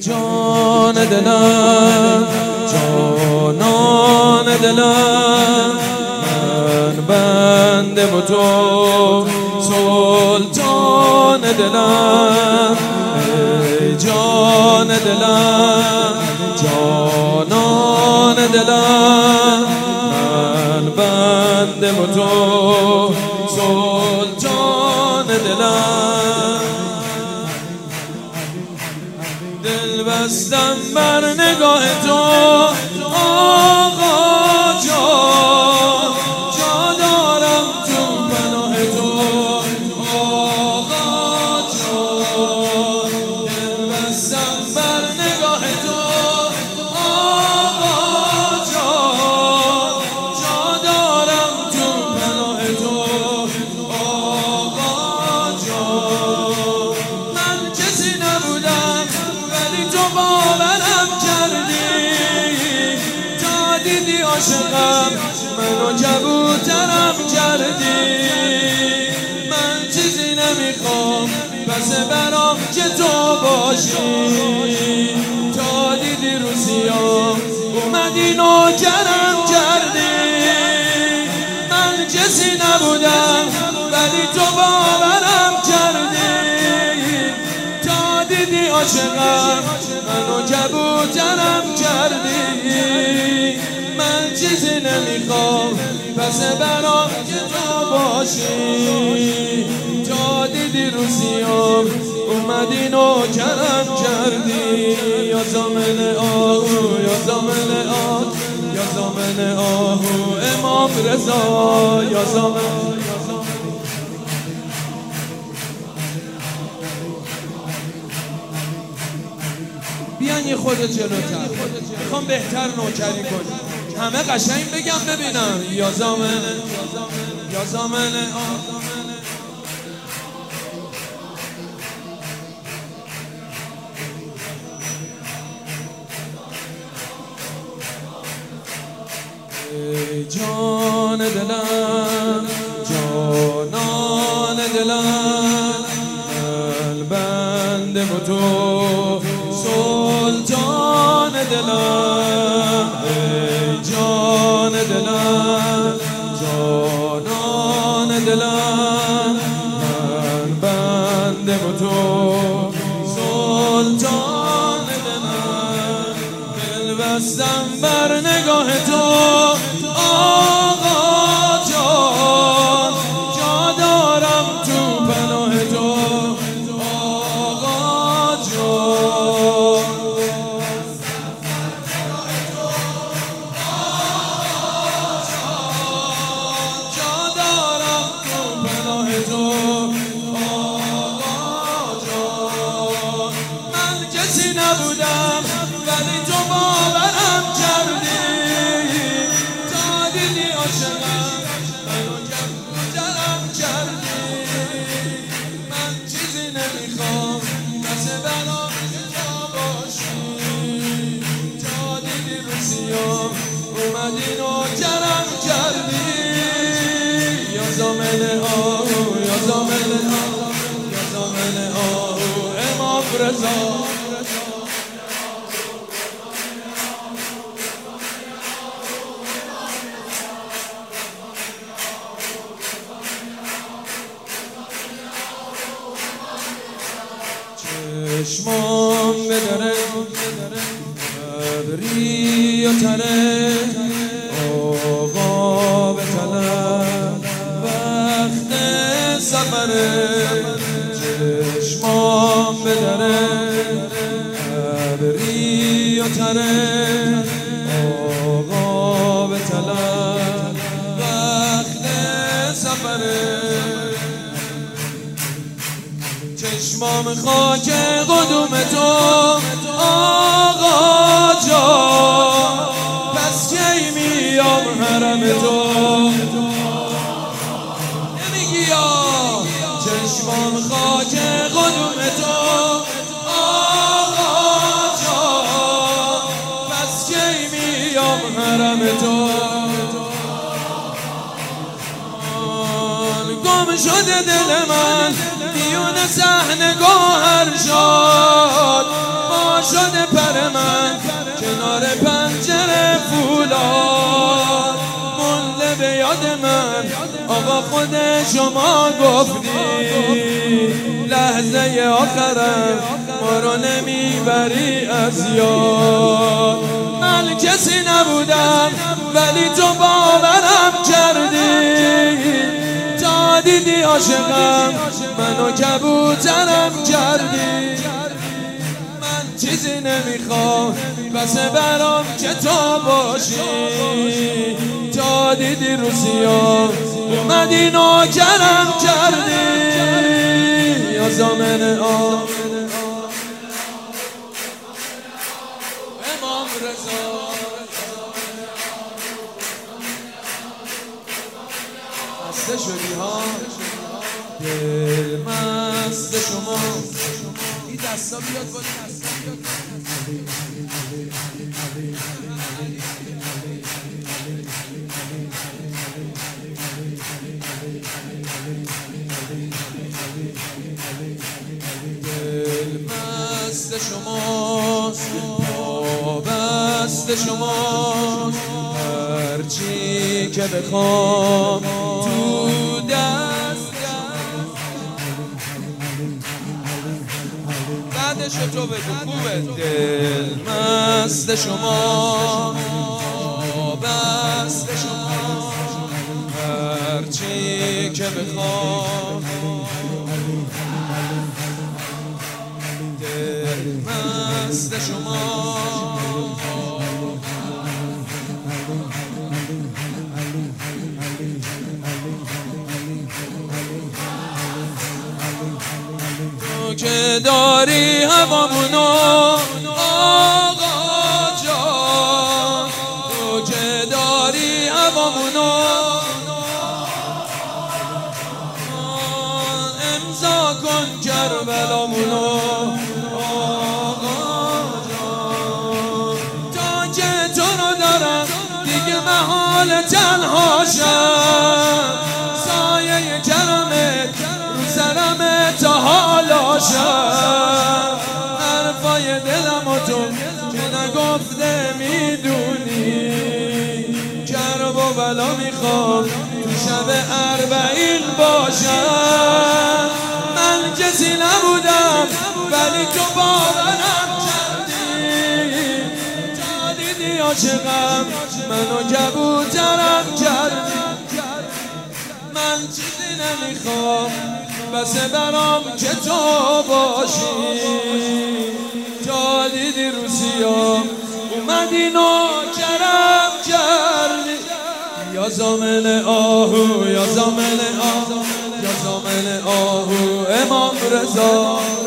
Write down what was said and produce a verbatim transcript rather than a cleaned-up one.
جان دلم جانان دلم من بنده و تو سلطان دلم ای جان دلم جانان دلم من بنده و تو سلطان دلم دل بستم بر نگاه تو آقا جان جا دارم تو پناه تو آقا جان دل بستم بر نگاه تو آقا جان جا دارم تو پناه تو آقا جان من کسی نبودم ولی تو باورم کردی تا دیدی عاشقم منو کبوترم کردی من چیزی نمیخوام پس برام که تو باشی تا دیدی روزیام اومدی نوکرم کردی من کسی نبودم ولی تو باورم کردی تا دیدی عاشقم منو کبوترم کردی من چیزی نمیخوام پس برام که تو باشی تا دیدی روزیام اومدی نوکرم کردی یا زامن آهو یا زامن آهو یا زامن آهو امام رضا یا زامن بیان یه خود جلوتر میخوام بهتر نوکری کنی همه قشنگ بگم ببینم یا زامن یا زامن ای جان دلم جانان دلم من بنده و تو سلطان دلم ای جان دلم جانان دلم من بنده و تو سلطان دلم دل بستم بر نگاه تو آقا جان جا دارم تو پناه تو آقا جان جا دارم تو پناه تو آقا جان من کسی نبودم ولی تو باورم کردی تا دیدی عاشقم منو کبوترم کردی من چیزی نمیخوام بس برام که تو باشی تا دیدی روزیام اومدی نوکرم کردی یا زامن آهو یا زامن آهو یا زامن آهو امام رضا چشمام بدره ابری و تره آقا به طلب وقت سفره چشمام بدره ابری و تره آقا به طلب وقت سفره چشمام خاک قدوم تو آقا جان پس کی میام حرم تو نمیگی یا چشمام خاک قدوم تو آقا جان پس کی میام حرم تو گم شده دل من میون صحنه گوهر شد ما شده با خود شما گفتی لحظه آخرم ما رو نمیبری از یاد. من کسی نبودم ولی تو باورم کردی، تا دیدی عاشقم منو کبوترم کردی. من چیزی نمیخوام بس برام که تو باشی، تا دیدی روسیا اومدی نوکرم کردی. یا زامن آه امام رضا خسته شدی ها دل مست شما. این دستا بیاد بالا، دل مست شماست، پا بست شماست، هرچی که بخوام تو دست. بعدشو تو بگو خوبه. دل مست شماست، پا بست شماست، هرچی که بخوام. دل مست شما تو که داری هوامونو آقا جان، تو که داری هوامونو امضا کن کربلامونو آقا جان. تا که تو رو دارم دیگه محال تنها شم، سایه کرمت رو سرمه تا حالا شم. حرفای دلم و تو که نگفته میدونی، کرب و بلا میخوام تو شب اربعین باشم. من کسی نبودم ولی تو باورم کردی، تا دیدی عاشقم منو کبوترم کردی. من چیزی نمیخوام بس برام که تو باشی، تا دیدی روسیا اومدی نوکرم کردی. یا زامن آهو یا زامن آهو یا زامن آهو امام رضا.